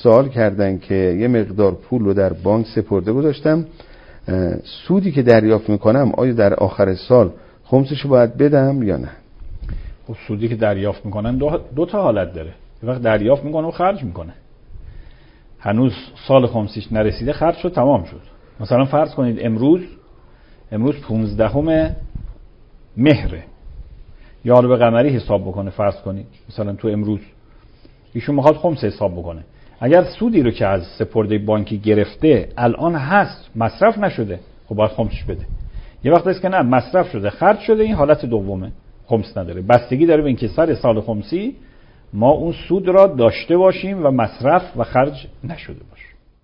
سوال کردن که یه مقدار پول رو در بانک سپرده گذاشتم، سودی که دریافت میکنم آیا در آخر سال خمسشو باید بدم یا نه؟ خب سودی که دریافت میکنن دو تا حالت داره. یه وقت دریافت میکنه و خرج میکنه، هنوز سال خمسیش نرسیده، خرج شد تمام شد. مثلا فرض کنید امروز 15 مهره، یا حالا به قمری حساب بکنه، فرض کنید مثلا تو امروز ایشون میخواد خمس حساب بکنه. اگر سودی رو که از سپرده بانکی گرفته الان هست مصرف نشده، خب باید خمسش بده. یه وقت است که نه، مصرف شده خرج شده، این حالت دومه، خمس نداره. بستگی داره به اینکه سر سال خمسی ما اون سود را داشته باشیم و مصرف و خرج نشده باشه.